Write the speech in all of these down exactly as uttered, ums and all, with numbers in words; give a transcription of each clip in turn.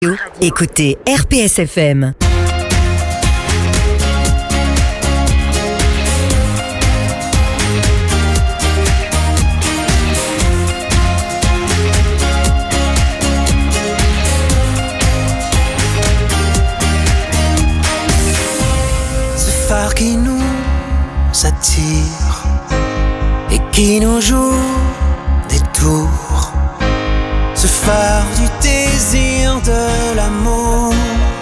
Écoutez R P S F M. Ce phare qui nous attire et qui nous joue des tours, ce phare du désir de l'amour,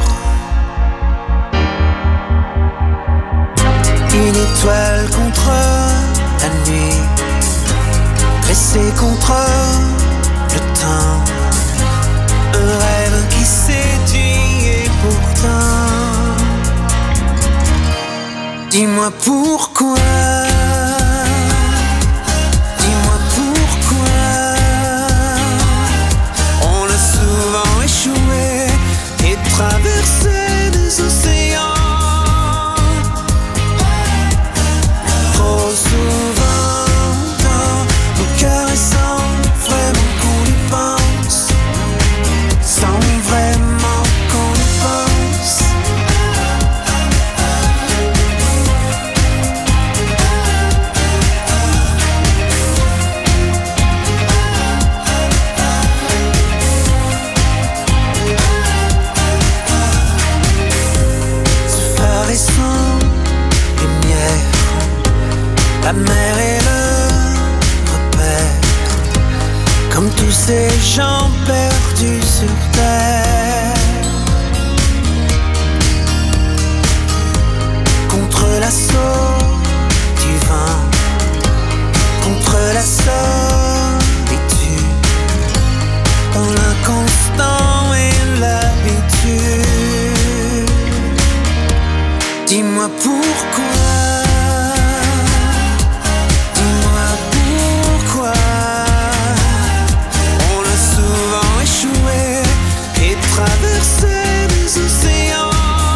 une étoile contre la nuit, pressée contre le temps, un rêve qui séduit et pourtant, dis-moi pourquoi. Traverser des océans, trop souvent dans nos cœurs et sans vraiment qu'on y pense, sans vraiment qu'on y pense. La mer est le repère, comme tous ces gens perdus sur terre. Contre l'assaut du vent, contre la solitude, dans l'inconstant et l'habitude. Dis-moi pourquoi. Traverser des océans,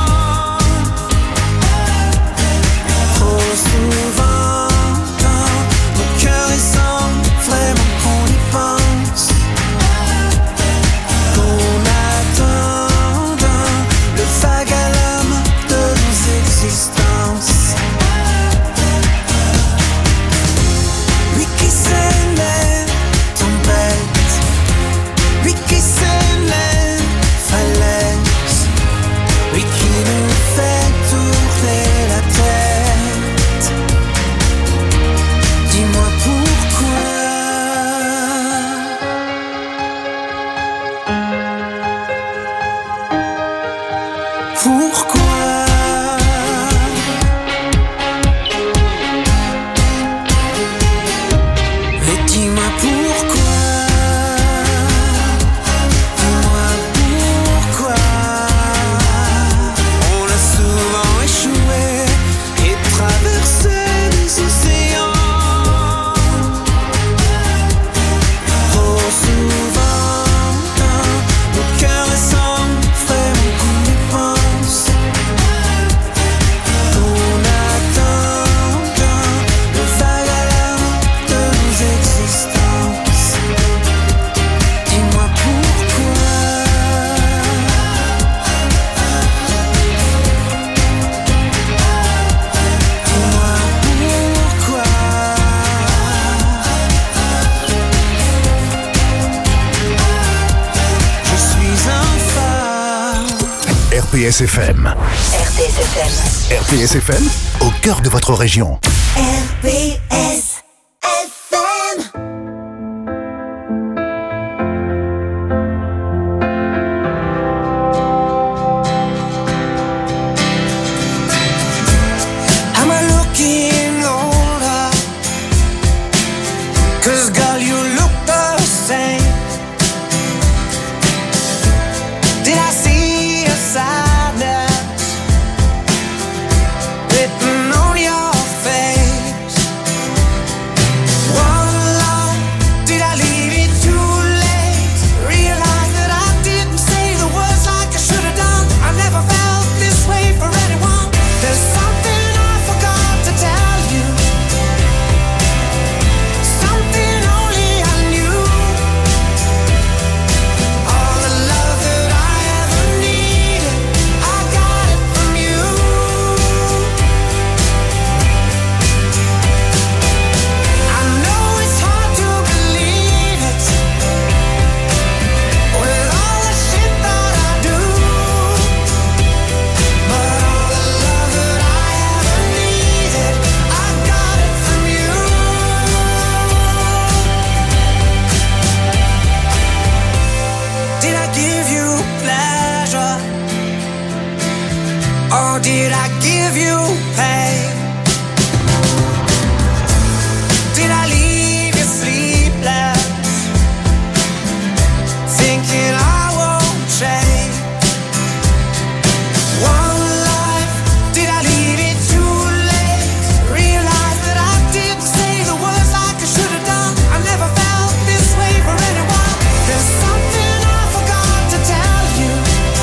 trop souvent dans mon cœur et sans vraiment qu'on y pense, qu'on attend dans le vague à l'âme de nos existences. Lui qui s'élève tempête, lui qui s'élève falaise, lui qui nous fait tourner la tête. Dis-moi pourquoi. Pourquoi? Mais dis-moi pourquoi. R P S F M. R P S F M. R P S F M, au cœur de votre région. R P S F M. Am I looking older? 'Cause girl, you look the same. Did I see a sadness written on your face? Did I give you pain? Did I leave you sleepless, thinking I won't change? One life, did I leave it too late? Realize that I didn't say the words like I should have done. I never felt this way for anyone. There's something I forgot to tell you,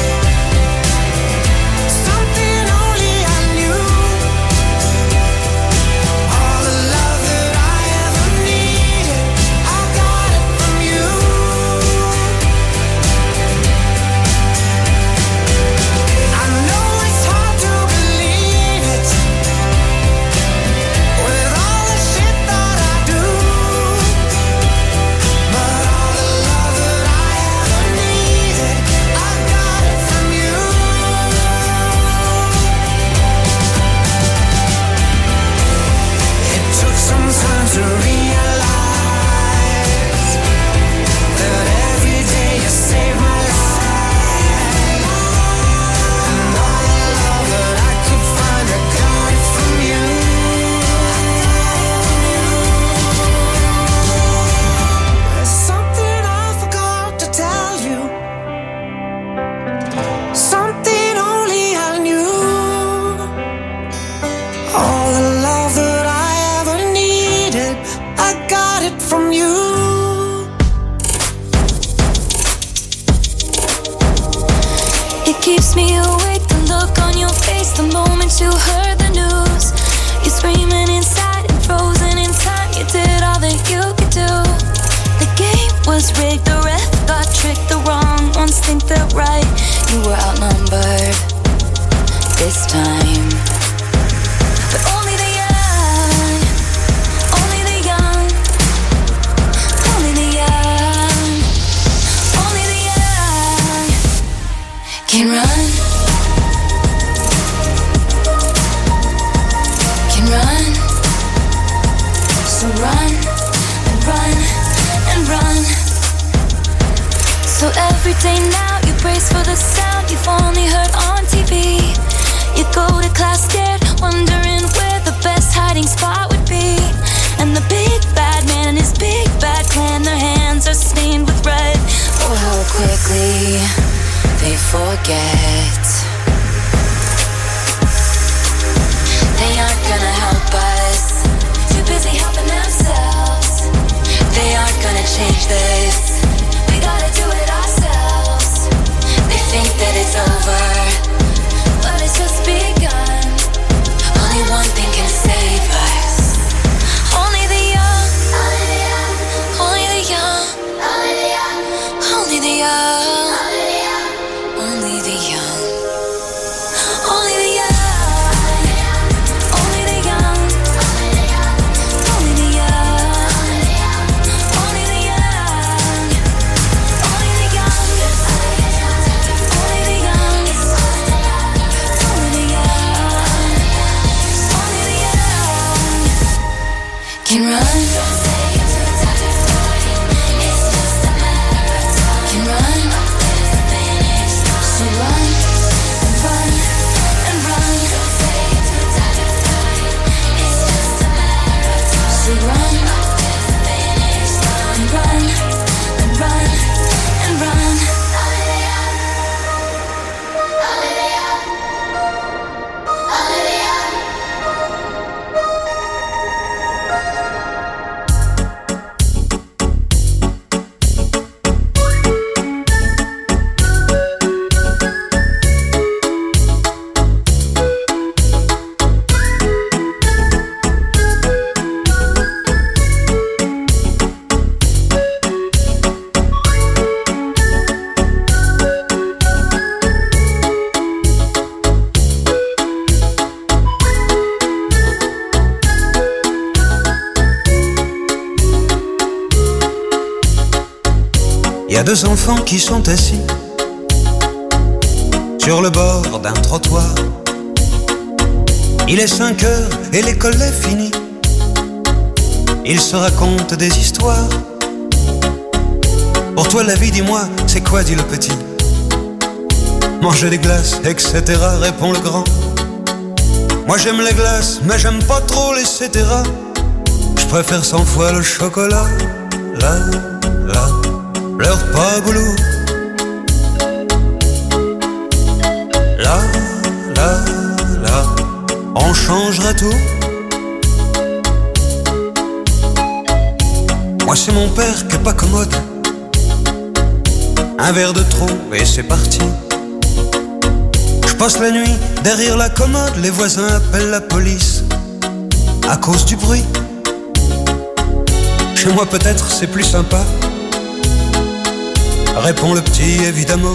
something only I knew. All the love that I ever needed, I got it from you. I know it's hard to believe it, with all the shit that I do, but all the love that I ever needed, I got it from you. It took some time to realize that every day you save my life, and all the love that I could find, I got it from you. There's something I forgot to tell you, something only I knew. All the love that I ever needed, I got it from you. It keeps me awake, the look on your face the moment you heard the news. You're screaming inside and frozen in time. You did all that you could do. The game was rigged, the ref got tricked. The wrong ones think they're right. You were outnumbered this time. But only the young, only the young, only the young, only the young can run, can run. So run and run and run. So every day now you brace for the sound you've only heard on T V. You go to class scared, wondering where the best hiding spot would be. And the big bad man and his big bad clan, their hands are stained with red. Oh, how quickly they forget. They aren't gonna help us, too busy helping themselves. They aren't gonna change this, we gotta do it ourselves. They think that it's over, but it's just begun. Only one thing can save us. Only the young, only the young, only the young, only the young, only the young, only the young, only the young, only the young, only the young, only the young, only the young, only the young, only the young, only the young can run, can run. So run and run and run. So run and run and run and run. Il y a deux enfants qui sont assis sur le bord d'un trottoir. Il est cinq heures et l'école est finie. Ils se racontent des histoires. Pour toi la vie, dis-moi, c'est quoi, dit le petit. Manger des glaces, et cetera, répond le grand. Moi j'aime les glaces, mais j'aime pas trop les cetera. Je préfère cent fois le chocolat. Là, là, pleure pas boulot. Là, là, là, on changera tout. Moi c'est mon père qui est pas commode. Un verre de trop et c'est parti. Je passe la nuit derrière la commode. Les voisins appellent la police à cause du bruit. Chez moi peut-être c'est plus sympa, répond le petit évidemment.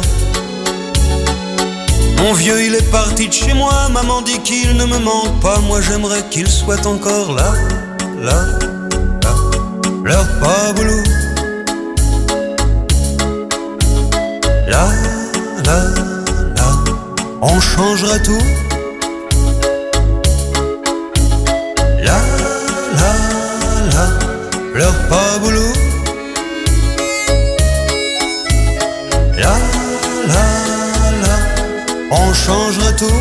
Mon vieux il est parti de chez moi. Maman dit qu'il ne me manque pas. Moi j'aimerais qu'il soit encore là. Là, là, pleure pas boulot. Là, là, là, on changera tout. Là, là, là, pleure pas boulot. Là, là, là, on changera tout.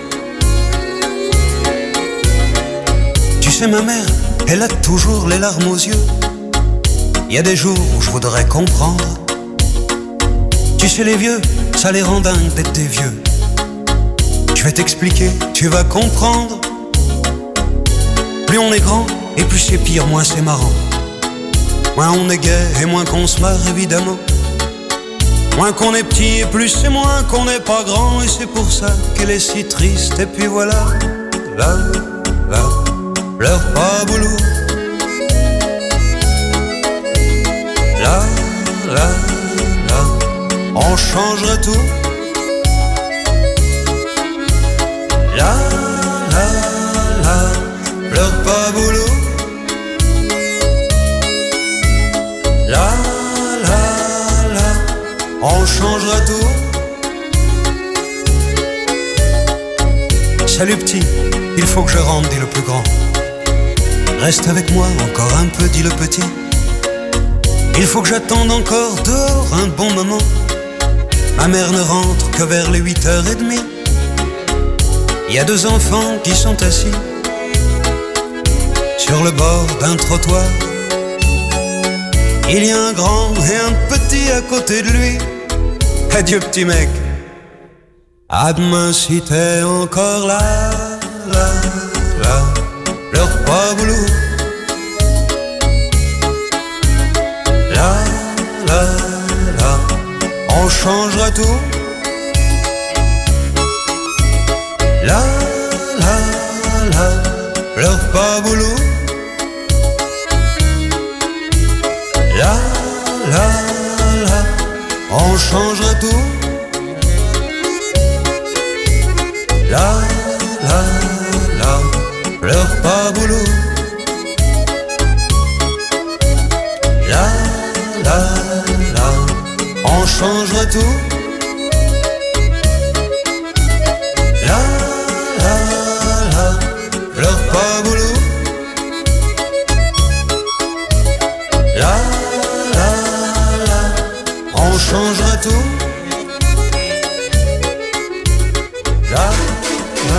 Tu sais ma mère, elle a toujours les larmes aux yeux. Il y a des jours où je voudrais comprendre. Tu sais les vieux, ça les rend dingues d'être des vieux. Je vais t'expliquer, tu vas comprendre. Plus on est grand, et plus c'est pire, moins c'est marrant. Moins on est gai, et moins qu'on se marre évidemment. Moins qu'on est petit, et plus c'est moins qu'on n'est pas grand. Et c'est pour ça qu'elle est si triste. Et puis voilà, là, là, pleure pas boulot. Là, là, là, on changera tout. Là, là, là, pleure pas boulot. Là, là, là, on changera tout. Salut petit, il faut que je rentre, dit le plus grand. Reste avec moi encore un peu, dit le petit. Il faut que j'attende encore dehors un bon moment. Ma mère ne rentre que vers les huit heures trente. Il y a deux enfants qui sont assis sur le bord d'un trottoir. Il y a un grand et un petit à côté de lui. Adieu petit mec, à demain si t'es encore là. Là, là, pleure pas boulot. Là, là, là, on changera tout. Là, là, là, pleure pas boulot. Là, là, là, on changera tout. Là, là, là, pleure pas boulot. Là, là, là, on changera tout. Là, là, là, pleure pas boulot. Là, là, là, on changera tout. Là, là,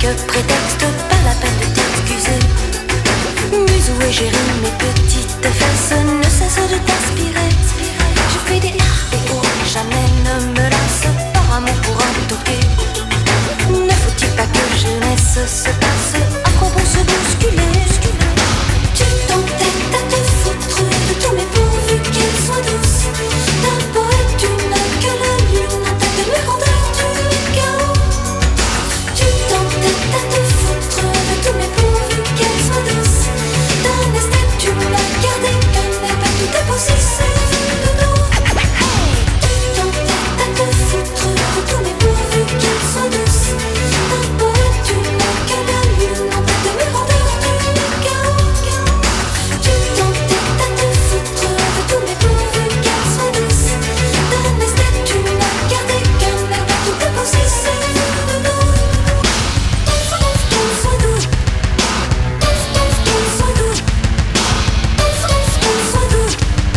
de prétexte, pas la peine de t'excuser. Musou et Géry, mes petites fesses ne cessent de t'aspirer. Je fais des ah et oh, jamais ne me lasse par amour pour un toqué. Ne faut-il pas que jeunesse se passe à quoi bon se bousculer? Tu t'entêtes à te foutre de tous mes pourvus qu'elles soient douces. D'un poète une que la lune en tête de mes rondeurs du chaos. Tu t'entêtes à te foutre de tous mes pourvus qu'elles soient douces. D'un esthète tu n'as gardé qu'un air pas tout dépossessé de dos. Tu t'entêtes à te foutre de tous mes pourvus qu'elles soient douces. D'un poète une que la lune en tête de mes rondeurs du chaos. Tu t'entêtes à te foutre de tous mes pourvus qu'elles soient douces. D'un esthète tu n'as gardé qu'un air pas tout dépossessé de dos. Qu'elles soient douces. Qu'elles soient douces. Qu'elles soient douces.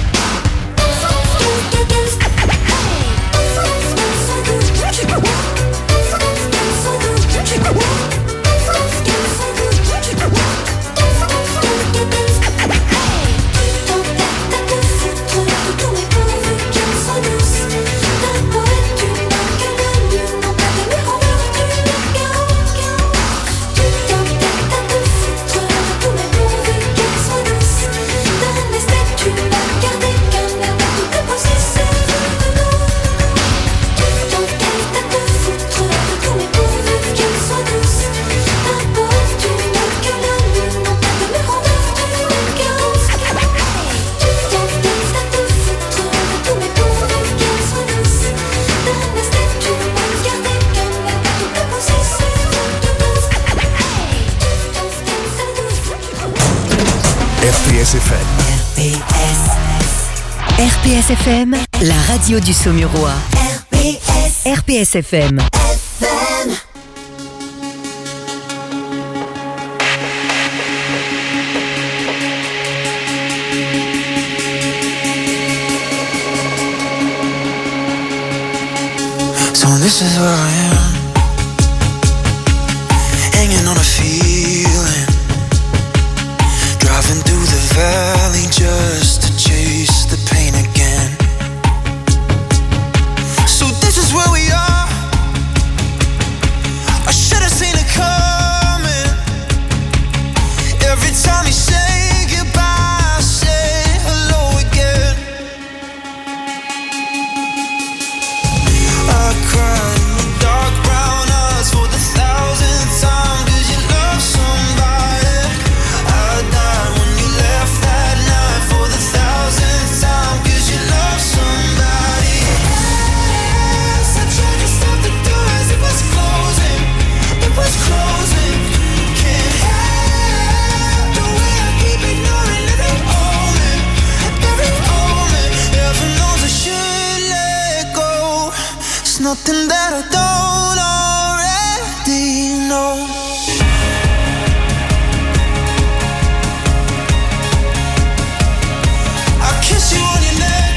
R P S F M. R P S. R P S F M, la radio du Saumurois. R P S. R P S F M. F M. So this is where I am, hanging on a feeling, driving through the valley just to chase the pain again. So this is where we are. I should have seen it coming. Every time you say goodbye, I say hello again. I cried in the dark brown eyes for the thousandth time. Cause you love somebody. I died when you left that night for the thousandth time. Cause you love somebody. Yes, I tried to stop the door as it was closing. It was closing. Can't help the way I keep ignoring every omen. Every omen. Heaven knows I should let go. It's nothing that I don't already know. I kiss you on your neck.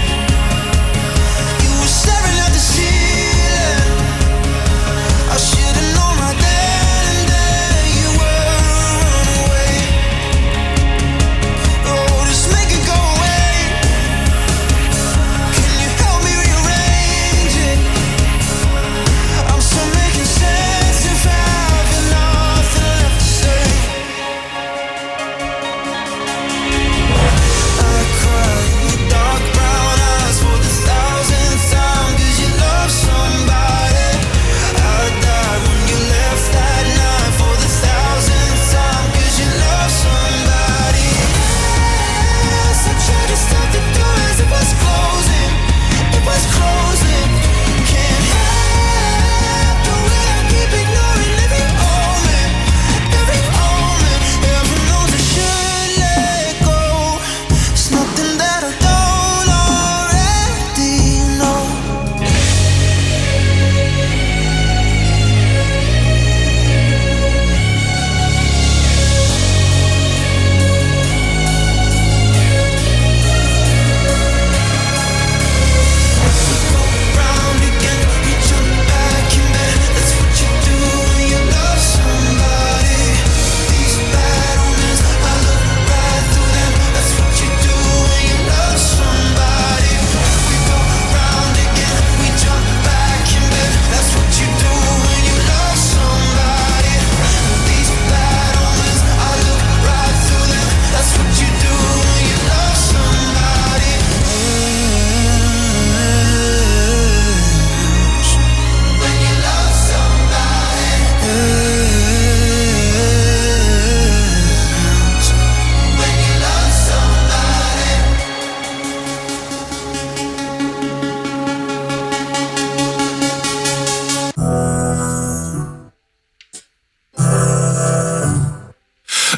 You were staring at the ceiling. I should've known right then and there you were on the way. Oh, just make it go away. Can you help me rearrange it? I'm still making sense of having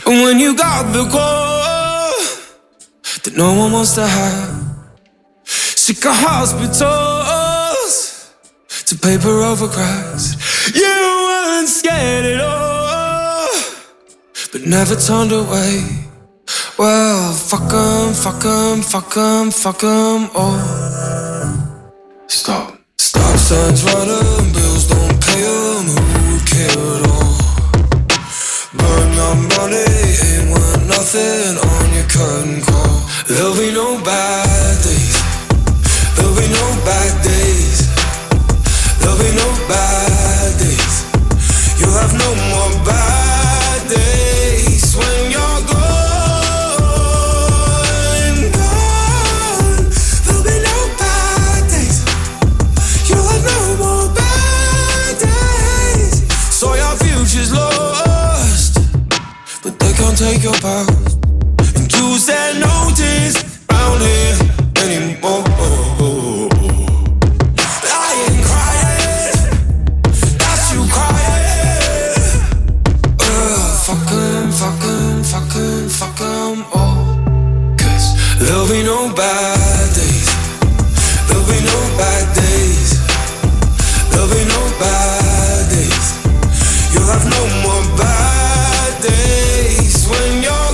And when you got the call that no one wants to have, sick of hospitals to paper over cracks, you weren't scared at all, but never turned away. Well, fuck 'em, fuck 'em, fuck 'em, fuck 'em all. Stop. Stop signs run 'em, bills don't pay 'em, who would care at all? Burn your money, ain't worth nothing on your curtain call. There'll be no bad days, there'll be no bad days, there'll be no bad days. You'll have no more bad days when you're gone, gone. There'll be no bad days, you'll have no more bad days. So your future's lost, but they can't take your past. And you said notice round here anymore. I ain't crying, that's you crying. Uh, fuck 'em, fuck 'em, fuck 'em, fuck 'em all. Cause there'll be no bad days, there'll be no bad days, there'll be no bad days. You'll have no more bad days when you're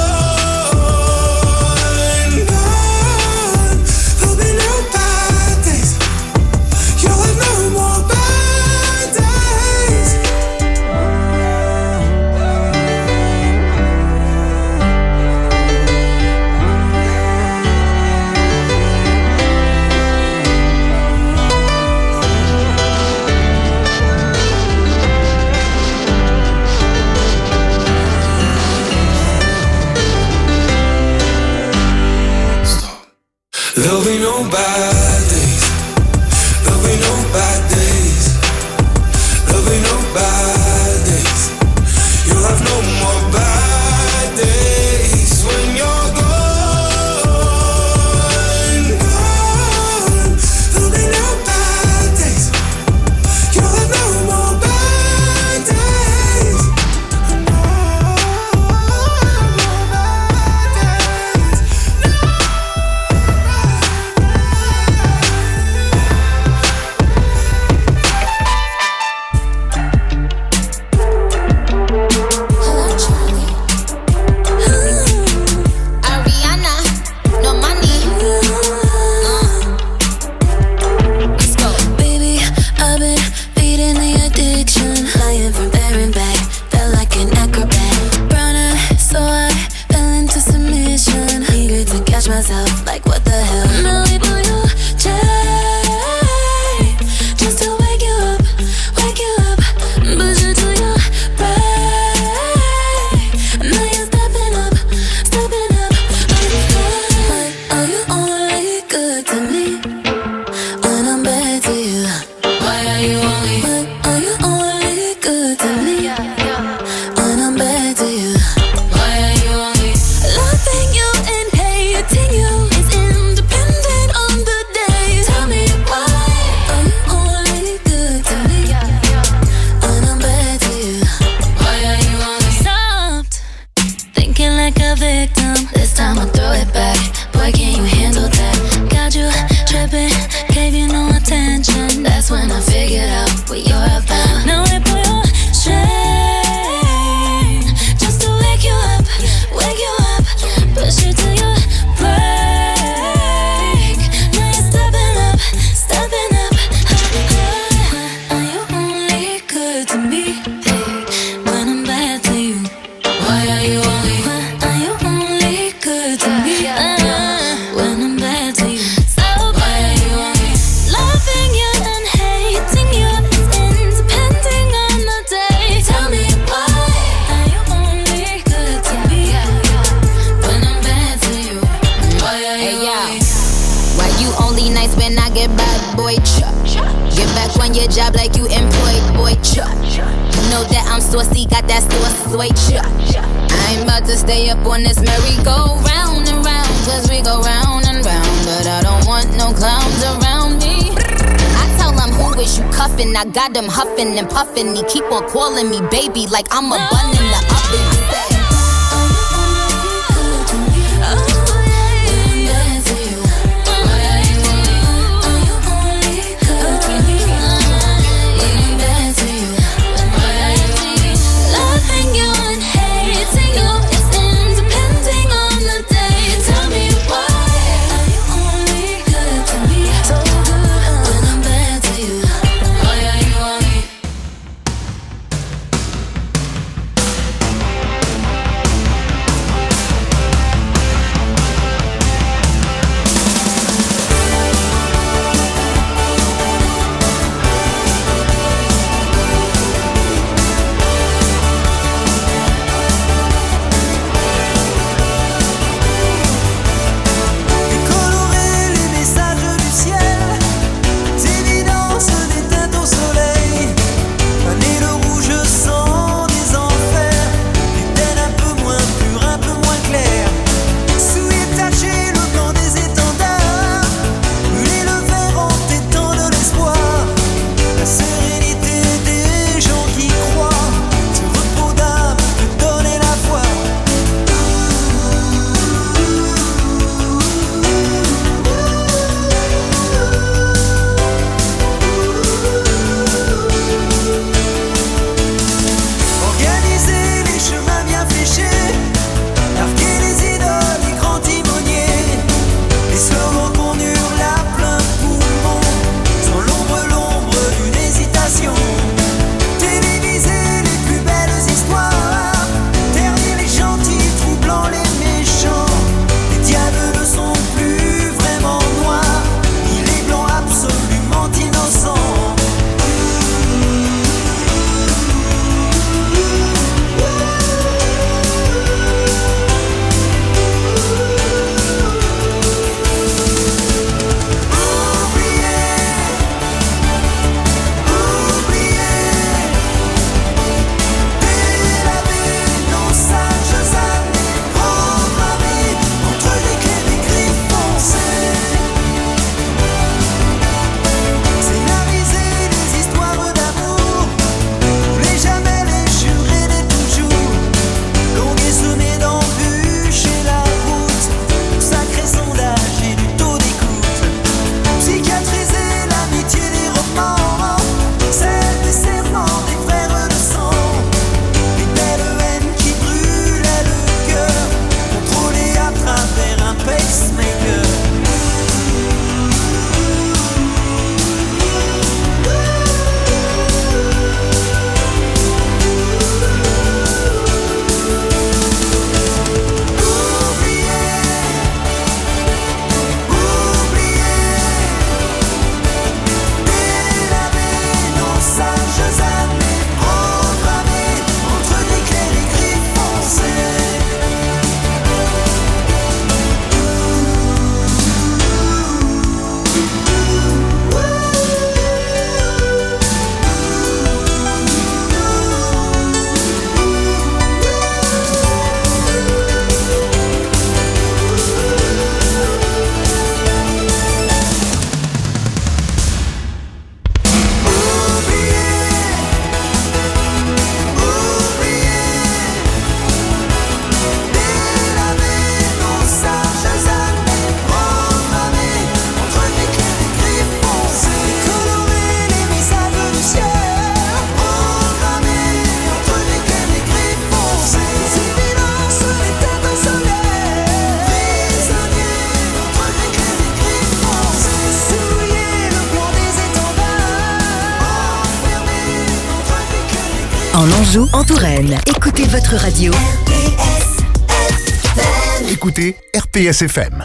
gone, gone. There'll be no bad days, you'll have no more bad days. There'll be no bad days, there'll be no bad days, there'll be no bad days. You'll have no more bad days when you're gone, gone. There'll be no bad days, you'll have no more bad days. Ariana, no money. Let's go. Baby, I've been beating the addiction. Flying from there and back, felt like an acrobat. Brown eye, so I fell into submission. Eager to catch myself, like what the hell. Now we pull your chain, just to wake you up, wake you up. Push you to your break. Now you're stepping up, stepping up. Why are you only good to me when I'm bad to you? Why are you only? Why are you only good to me when I'm bad to you? Why are you only? Loving you and hating you is independent on the day. Tell me why are you only good to me when I'm bad to you? Why are you only? Stopped thinking like a victim. This time I'll throw it back. Boy, can you handle that? Got you tripping, gave you no attention. That's when I figured out what you're about. Now I pull your chain, just to wake you up, wake you up. Push you to your break. Now you're stepping up, stepping up. Are you only good to me when I'm bad to you? Why are you only? Why are you only good to me when I'm bad to you? So why are you only? Loving you and hating you is independent on the day. Tell me why are you only good to me when I'm bad to you? Why are you only? Why you only nice when I get bad, boy? Chuck. Get back on your job like you employed, boy. Chuck. You know that I'm saucy, got that sauce, boy. Chuck. I ain't about to stay up on this merry-go-round and round, cause we go round and round. But I don't want no clowns around me. I tell them who is you cuffin', I got them huffin' and puffin'. He keep on calling me baby like I'm a bun in the oven. I say, en Anjou, en Touraine. Écoutez votre radio. R P S F M. Écoutez R P S F M.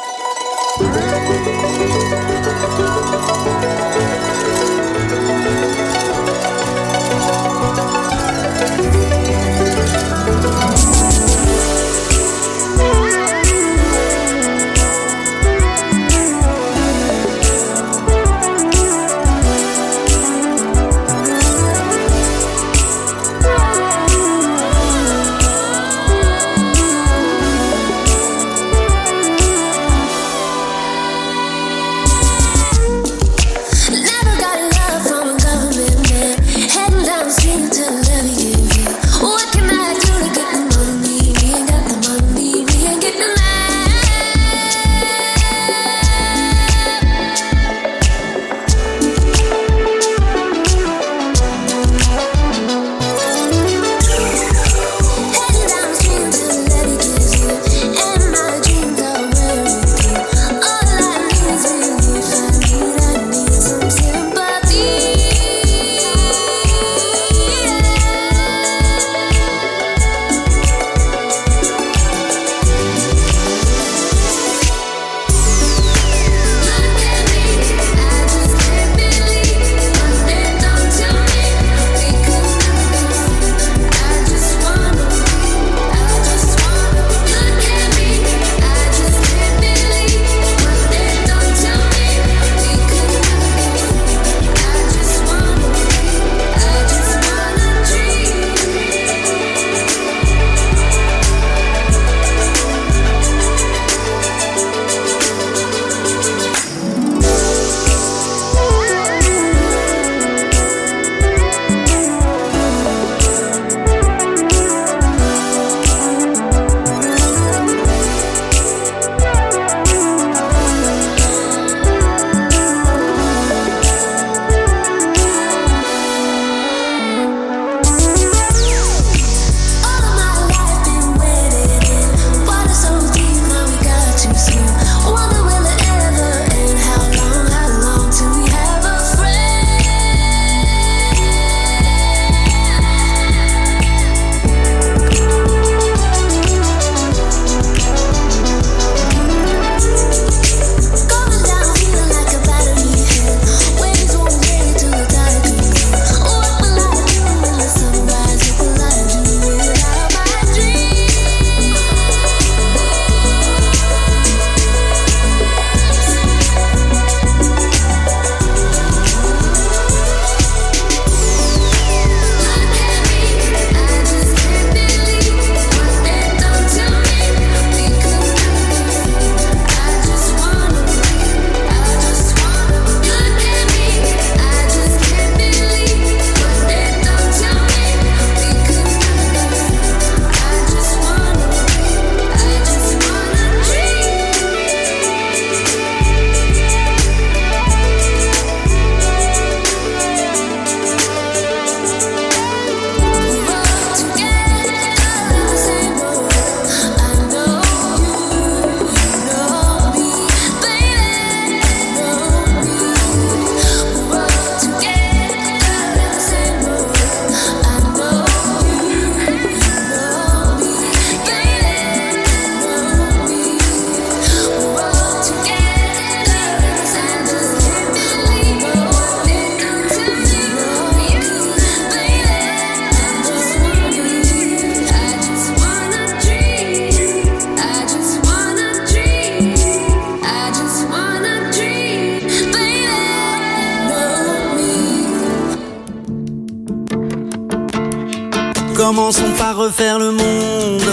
Commençons par refaire le monde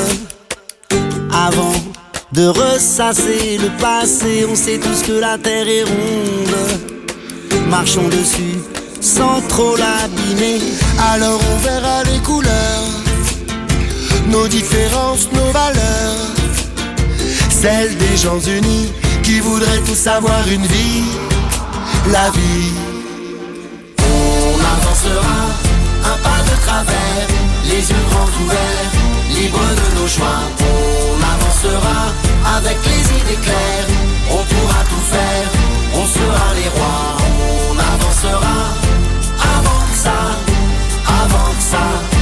avant de ressasser le passé. On sait tous que la terre est ronde. Marchons dessus sans trop l'abîmer. Alors on verra les couleurs, nos différences, nos valeurs, celles des gens unis qui voudraient tous avoir une vie, la vie. On avancera un pas de travers, les yeux grands ouverts, libres de nos choix. On avancera avec les idées claires, on pourra tout faire, on sera les rois. On avancera avant que ça, avant que ça.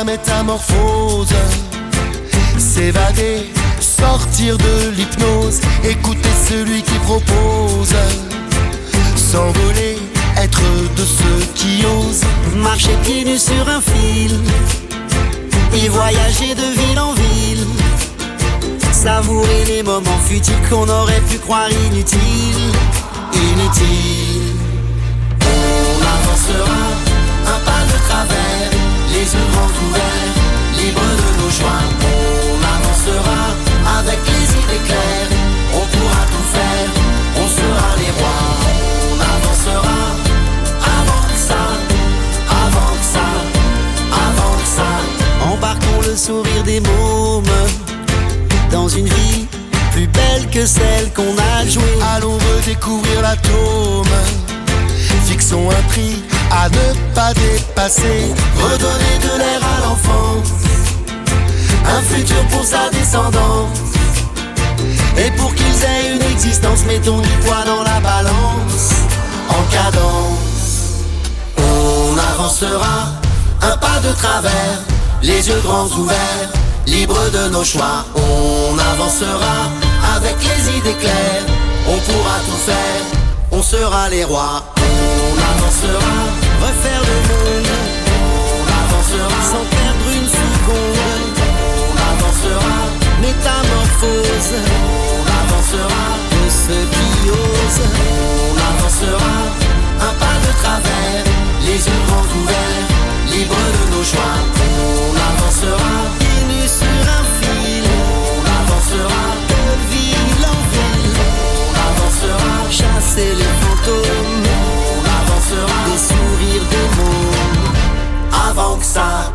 métamorphose. S'évader, sortir de l'hypnose, écouter celui qui propose. S'envoler, être de ceux qui osent. Marcher pieds nus sur un fil et voyager de ville en ville. Savourer les moments futiles qu'on aurait pu croire inutiles. Inutiles. On avancera un pas de travers, les yeux grands ouverts, libres de nos choix. On avancera avec les idées claires, on pourra tout faire, on sera les rois. On avancera avant que ça, avant que ça, avant que ça. Embarquons le sourire des mômes dans une vie plus belle que celle qu'on a jouée. Allons redécouvrir l'atome, fixons un prix à ne pas dépasser. Redonner de l'air à l'enfance, un futur pour sa descendance. Et pour qu'ils aient une existence, mettons du poids dans la balance. En cadence, on avancera un pas de travers, les yeux grands ouverts, libres de nos choix. On avancera avec les idées claires, on pourra tout faire, on sera les rois. On avancera, refaire le monde. On avancera, sans perdre une seconde. On avancera, métamorphose. On avancera, de ceux qui osent. On avancera, un pas de travers, les yeux grands ouverts, libres de nos choix. On avancera, pieds nus sur un fil. On avancera, de ville en ville. On avancera, chasser les fantômes. On avancera, des sourires, des mots. Avant que ça.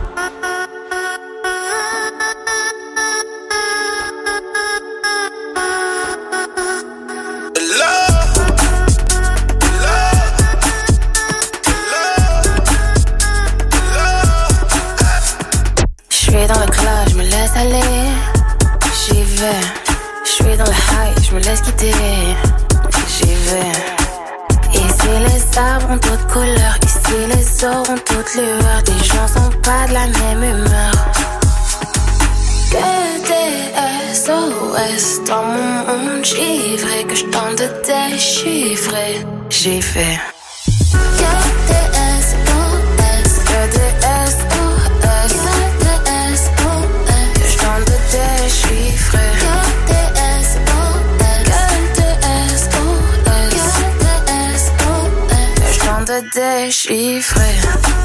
Dans le club, je me laisse aller, j'y vais. Je suis dans le high, je me laisse quitter, j'y vais. Ici les arbres ont toutes couleurs, ici les eaux ont toutes lueurs. Les gens sont pas de la même humeur. Que des S O S dans mon monde givré, que je tente de déchiffrer, j'y vais. Que des S O S, que des S O S. Déchiffrer. Que des S O S, que des S O S, que des S O S, que je tente de déchiffrer.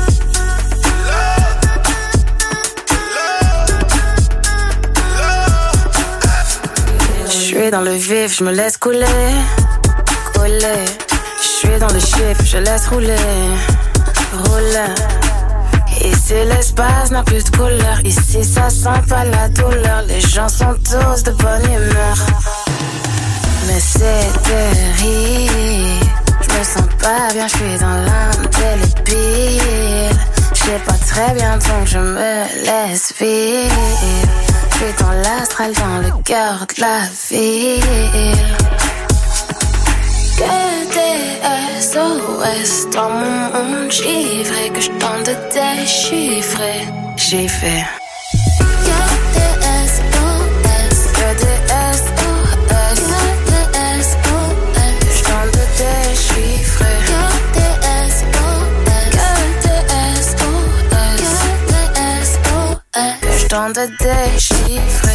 Je suis dans le vif, je me laisse couler, couler. Je suis dans le chiffre, je laisse rouler, rouler. Ici l'espace n'a plus de couleur, ici ça sent pas la douleur. Les gens sont tous de bonne humeur, mais c'est terrible. Je me sens pas bien, je suis dans l'indélébile. Je sais pas très bien donc je me laisse vivre. Je suis dans l'astral, dans le cœur de la ville. Que des S O S dans mon monde givré, que je tente de déchiffrer, j'ai fait. Que des S O S, que des S O S, que des S O S, que je tente de déchiffrer. Que des S O S, que des S O S, que des S O S, que je tente de déchiffrer.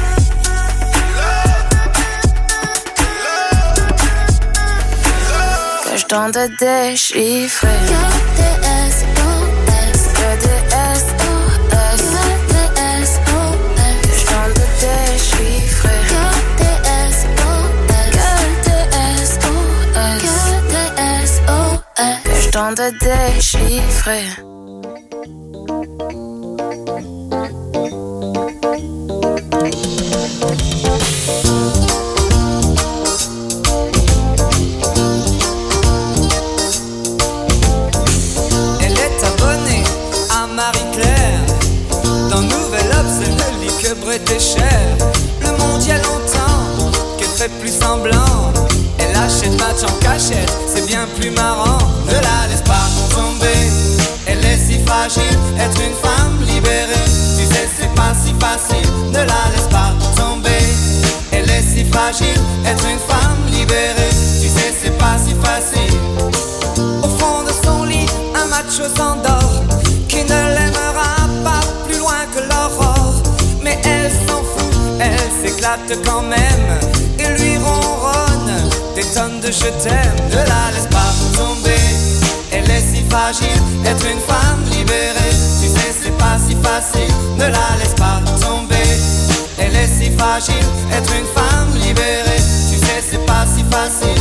Je tente de déchiffrer. Que des S O S, que des S O S, que des S O S, que je tente de déchiffrer. Que des S O S, que des S O S, que des S O S, que je tente de déchiffrer. Était cher. Le monde y a longtemps qu'elle fait plus semblant. Elle achète match en cachette, c'est bien plus marrant. Ne la laisse pas tomber, elle est si fragile. Être une femme libérée, flatte quand même et lui ronronne des tonnes de je t'aime. Ne la laisse pas tomber, elle est si fragile, être une femme libérée. Tu sais c'est pas si facile, ne la laisse pas tomber. Elle est si fragile, être une femme libérée. Tu sais c'est pas si facile.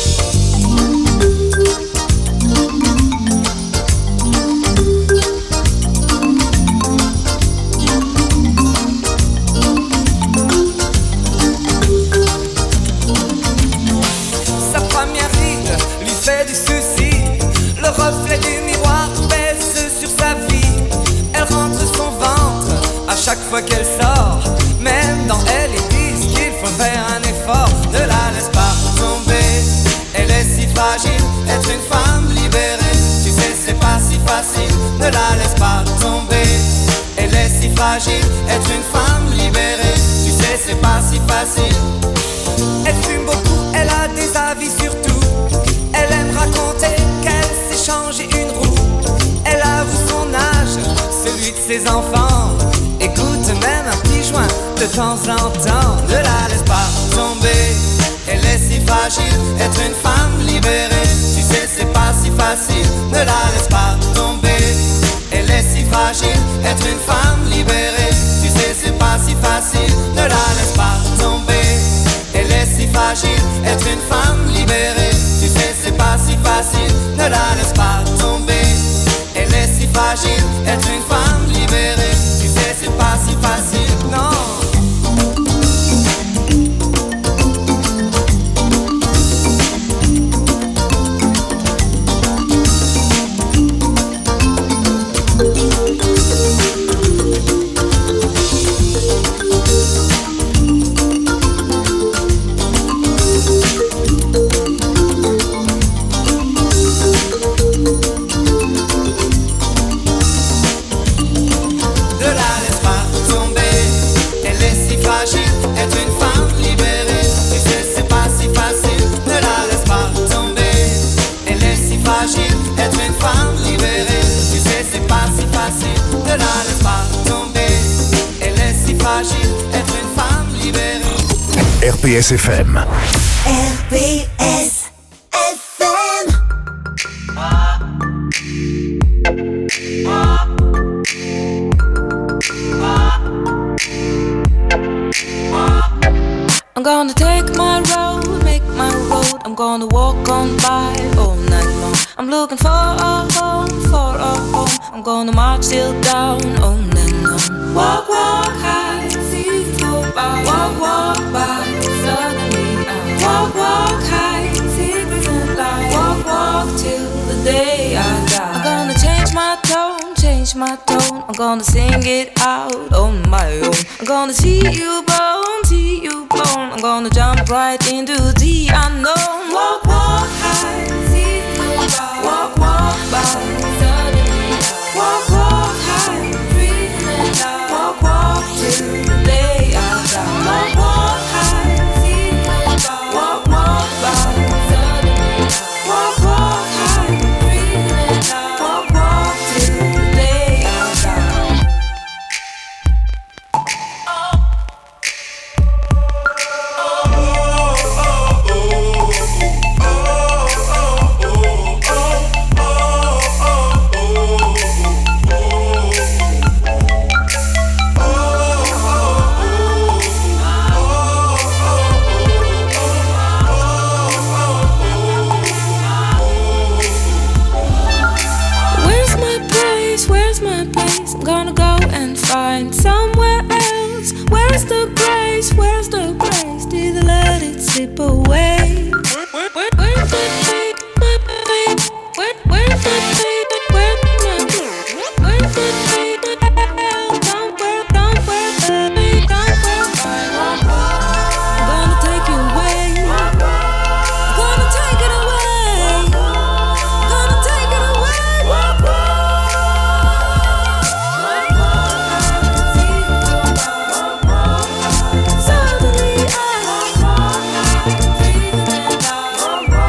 Du souci, le reflet du miroir pèse sur sa vie. Elle rentre son ventre à chaque fois qu'elle sort. Même dans elle ils disent qu'il faut faire un effort. Ne la laisse pas tomber, elle est si fragile, être une femme libérée. Tu sais c'est pas si facile, ne la laisse pas tomber. Elle est si fragile, être une femme libérée. Tu sais c'est pas si facile. Elle fume beaucoup, elle a des avis sur tout. Elle aime raconter qu'elle s'est changé une roue. Elle avoue son âge, celui de ses enfants. Écoute même un petit joint de temps en temps. Ne la laisse pas tomber, elle est si fragile, être une femme libérée. Tu sais c'est pas si facile, ne la laisse pas tomber. Elle est si fragile, être une femme libérée. Tu sais c'est pas si facile, ne la laisse pas tomber. Elle est si fragile, être une femme libérée. Tu sais c'est pas si facile, ne la laisse pas tomber. Elle est si fragile, être une femme libérée. Tu sais c'est pas si facile, non. R P S F M. R P S F M. I'm gonna take my road, make my road. I'm gonna walk on by all night long. I'm looking for a home, for a home. I'm gonna march till down all night long. Walk, walk high, see you go by. Walk, walk by, suddenly I walk, walk high, secrets and lies. Walk, walk till the day I die. I'm gonna change my tone, change my tone. I'm gonna sing it out on my own. I'm gonna see you blown, see you blown. I'm gonna jump right into the unknown. Walk, walk high, see you go by. Walk, walk by, suddenly I walk, walk high, breathing and I walk, walk till the day I die. Walk, walk high, see you go by. Walk, walk by, suddenly I walk, walk high, breathing and I walk, walk till the day I die. Find somewhere else. Where's the grace? Where's the grace? Did I let it slip away? Where, where, where, where's the faith? My faith? Where, where's the faith? Where, where's the faith? Don't where, don't where, baby, don't where I'm gonna take you away. I'm gonna take it away. I'm gonna take it away. Suddenly I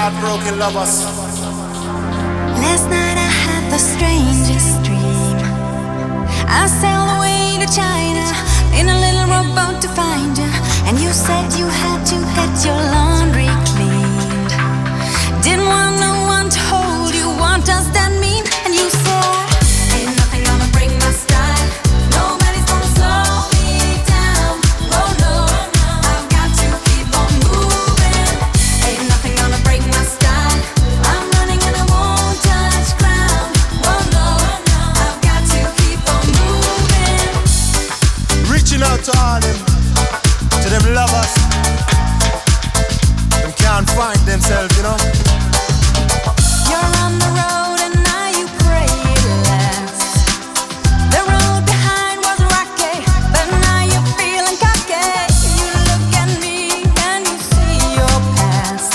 heartbroken lovers. Last night I had the strangest dream. I sailed away to China in a little rowboat to find you, and you said you had to get your laundry cleaned. Didn't want no one to hold you. What does that mean? And you said, ain't nothing gonna break my style. Nobody's gonna slow me down. Oh no, I've got to keep on moving. Ain't nothing gonna break my style. I'm running and I won't touch ground. Oh no, I've got to keep on moving. Reaching out to all them, to them lovers. Them can't find themselves, you know. You're on the road and now you pray it lasts. The road behind was rocky, but now you're feeling cocky. You look at me and you see your past.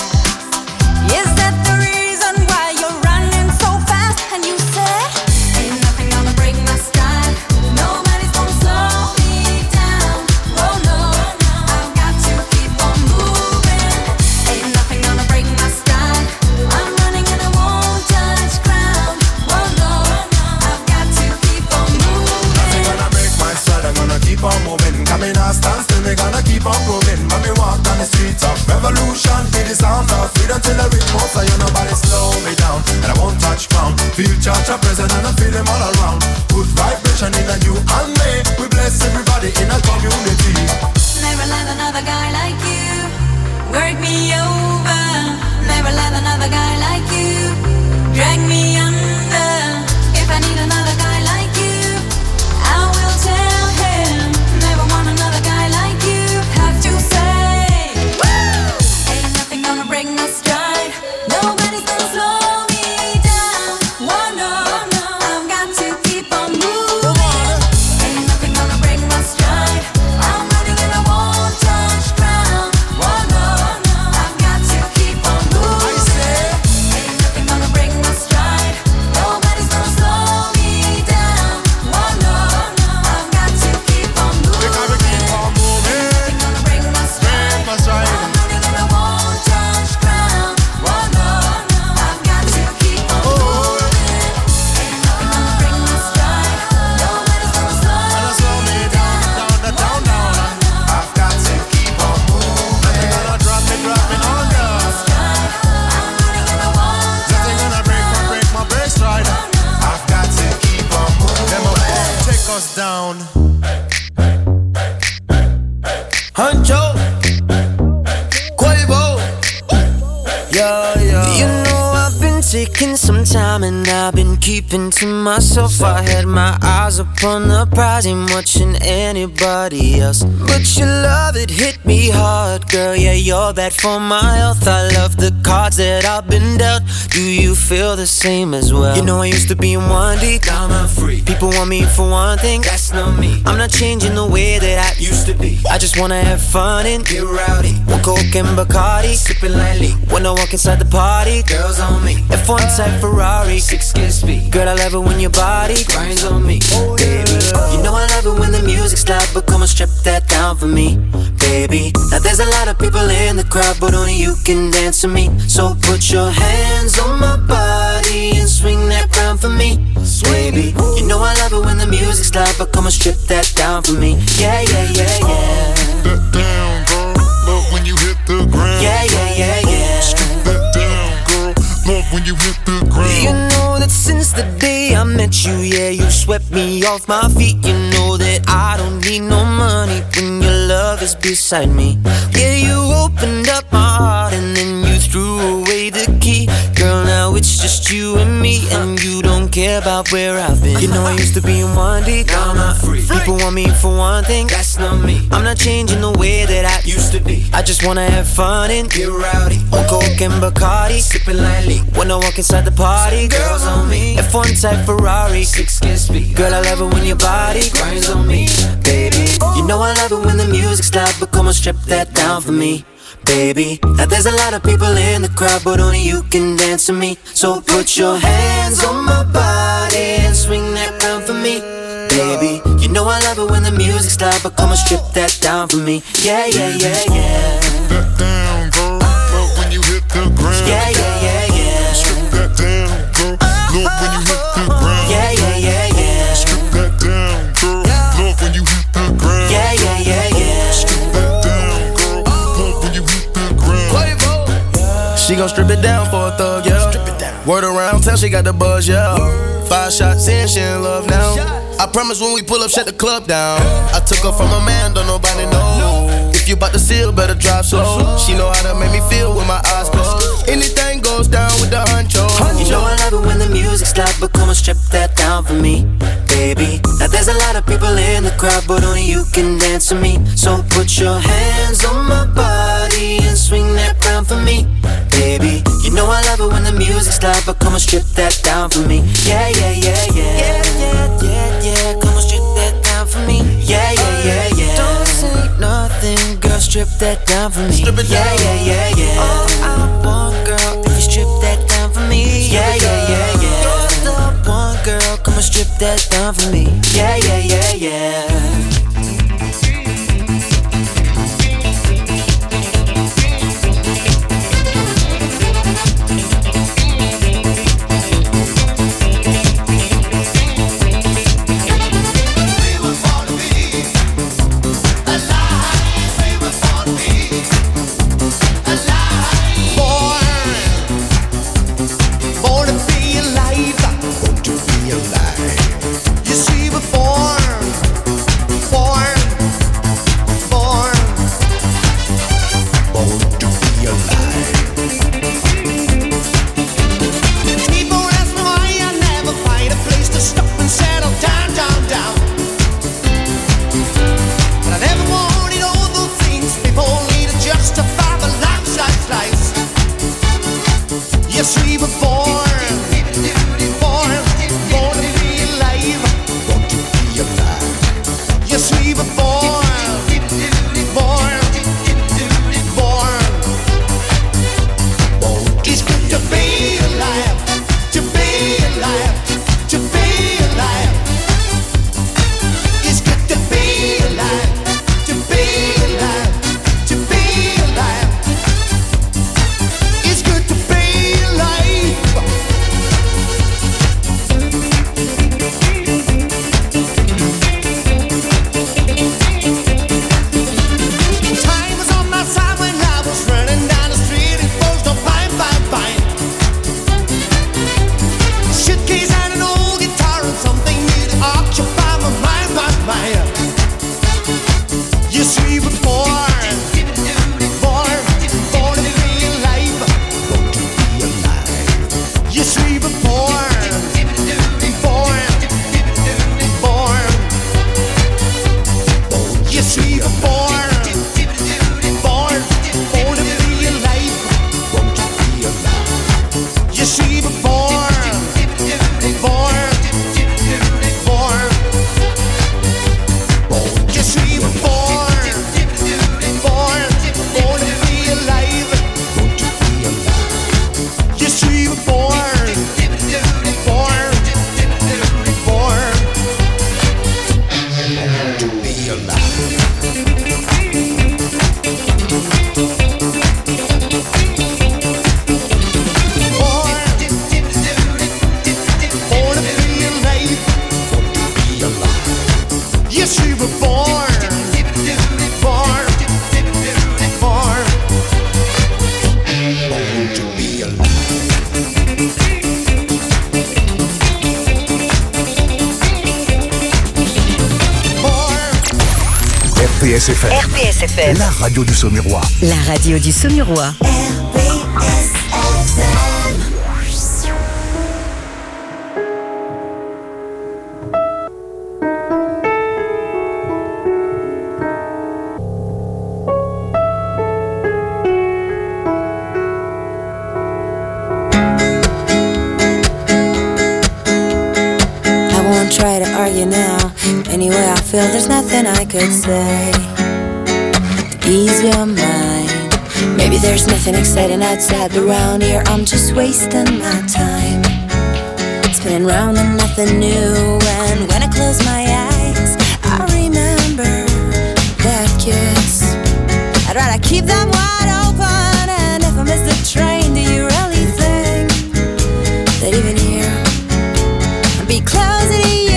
Is that the reason why you're running so fast? And you say, ain't nothing gonna break my style. Nobody's gonna slow me down. Oh no, I've got to keep on moving. Ain't nothing gonna break my style. I'm running and I won't touch ground. Oh no, I've got to keep on moving. Nothing gonna break my stride, I'm gonna keep on moving. Coming out, stand still, we gonna keep on proving. Mommy walk on the streets of revolution. Feel the sound of freedom till the rhythm so you nobody slow me down. And I won't touch ground. Feel church a present and I feel them all around. Good vibration in a you and me. We bless everybody in a community. Never let another guy like you work me over. Never let another guy like you drag me under. If I need another guy like you, I will tell him. Never want another guy like you. Have to say, woo! Ain't nothing gonna break my stride. Nobody's gonna slow me down. Oh no, I've got to keep on moving. Ain't nothing gonna break my stride. I'm running and I won't touch ground. Oh no, I've got to keep on moving. Ain't nothing gonna break my stride. Nobody's gonna slow me down. Oh no, I've got to keep on moving. We gotta keep on moving. Ain't nothing gonna break my stride. My stride. I'm running and I won't touch ground. Oh no, I've got to keep on moving. Ain't nothing gonna break my stride. Nobody's gonna slow Slow me down, down, down, down. I've got to keep on moving. Nothing gonna drop me, drop me under. I'm running and I won't Nothing gonna break my, break my break stride. I've got to keep on moving. Them a won't take us down. Hancho, Quavo, yeah, yeah. You know I've been taking some time and I've been keeping to myself. I had my eyes upon the prize, ain't watching anybody else. But your love, it hit me hard, girl. Yeah, you're bad for my health. I love the cards that I've been dealt. Do you feel the same as well? You know I used to be in one deep, now I'm free. People want me for one thing, that's not me. I'm not changing the way that I used to be. I just wanna have fun and get rowdy. One Coke and Bacardi, sipping lightly. When I walk inside the party, girls on me. F one type Ferrari, six kiss speed. Girl, I love it when your body grinds on me, baby. You know I love it when the music's loud, but come on, strip that down for me, baby. Now there's a lot of people in the crowd, but only you can dance to me. So put your hands on my body and swing that crown for me, baby. You know I love it when the music's loud, but come on, strip that down for me. Yeah, yeah, yeah, yeah. That down, girl. Love when you hit the ground. Yeah, yeah, yeah, yeah. Strip that down, girl. Love when you hit the ground. You know that since the day I met you, yeah, you swept me off my feet. You know that I don't need no money when your love is beside me. Yeah, you opened up my heart and then you threw away the key. Girl, now it's just you and me, and you don't care about where I've been. You know I used to be in one deep, now I'm not free. People want me for one thing, that's not me. I'm not changing the way that I used to be. I just wanna have fun and get rowdy. On Coke and Bacardi, sipping lightly. When I walk inside the party, girls on me. F one type Ferrari, six kiss speed. Girl, I love it when your body grinds on me, baby. You know I love it when the music's loud, but come on, strip that down for me, baby. Now there's a lot of people in the crowd, but only you can dance to me. So put your hands on my body and swing that round for me, baby. You know I love it when the music's loud, but come on, strip that down for me. Yeah, yeah, yeah, yeah. That down, girl. Love when you hit the ground. Yeah, yeah. She gon' strip it down for a thug, yeah. Word around town, she got the buzz, yeah. Five shots in, she in love now. I promise when we pull up, shut the club down. I took her from a man, don't nobody know. If you bout to seal, better drive slow. She know how to make me feel with my eyes closed. Anything goes down with the honcho. You know I love it when the music's loud, but come and strip that down for me, baby. Now there's a lot of people in the crowd, but only you can dance to me. So put your hands on my body and swing that crown for me, baby. You know I love it when the music's loud, but come and strip that down for me. Yeah, yeah, yeah, yeah. Yeah, yeah, yeah, yeah. Come and strip that down for me. Yeah, yeah, yeah, yeah. Don't say nothing, girl, strip that down for me. Strip it down. Yeah, yeah, yeah, yeah. All I want, girl, if you strip that down for me. Yeah, yeah, yeah, yeah. You're the one, girl, come and strip that down for me. Yeah, yeah, yeah, yeah. R P S F M. R P S F M. La radio du Saumurois. La radio du Saumurois. R P S F M. Try to argue now. Anyway, I feel there's nothing I could say to ease your mind. Maybe there's nothing exciting outside, but round here I'm just wasting my time, spinning round and nothing new. And when I close my eyes, I remember that kiss. I'd rather keep them wide open. And if I miss the train, do you really think that even here I'd be closer to you?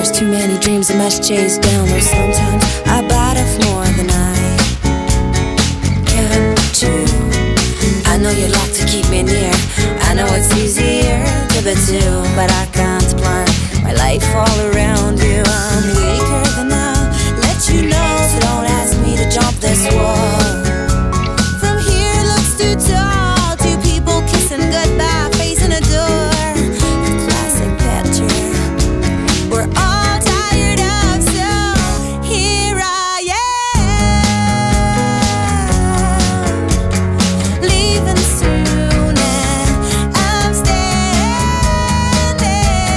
There's too many dreams I must chase down. Though sometimes I bite off more than I can chew. I know you like to keep me near. I know it's easier to be two, but I can't plan my life all around you. I'm weaker than I'll let you know, so don't ask me to jump this wall. From here it looks too tall. Two people kissing goodbye, facing a door. A classic picture we're all tired of, so here I am, leaving soon, and I'm standing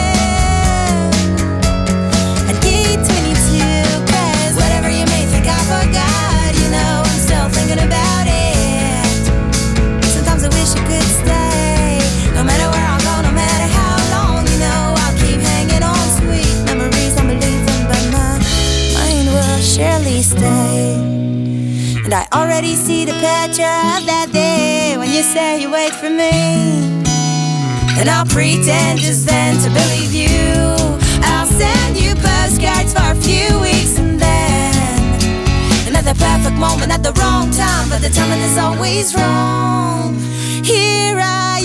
at gate twenty-two. Cause whatever you may think I forgot, you know I'm still thinking about it. Sometimes I wish you could stay, no matter where I go, no matter how long, you know I'll keep hanging on. Sweet memories I'm believing, but my mind will surely stay. And I already see the picture of that day when you say you wait for me. And I'll pretend just then to believe you. I'll send you postcards for a few weeks, and then another perfect moment at the wrong time, but the timing is always wrong. Here I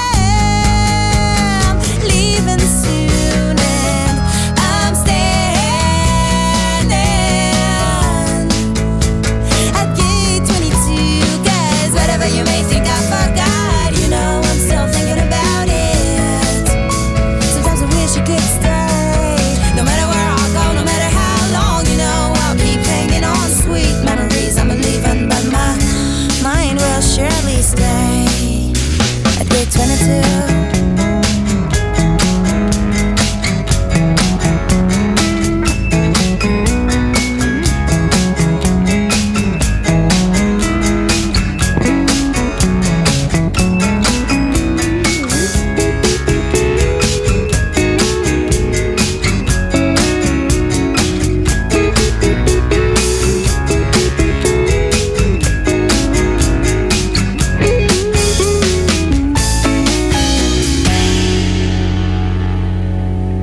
am, leaving soon, and I'm standing at gate twenty-two. Cause whatever you may think I forgot, you know I'm still thinking about it. Sometimes I wish you could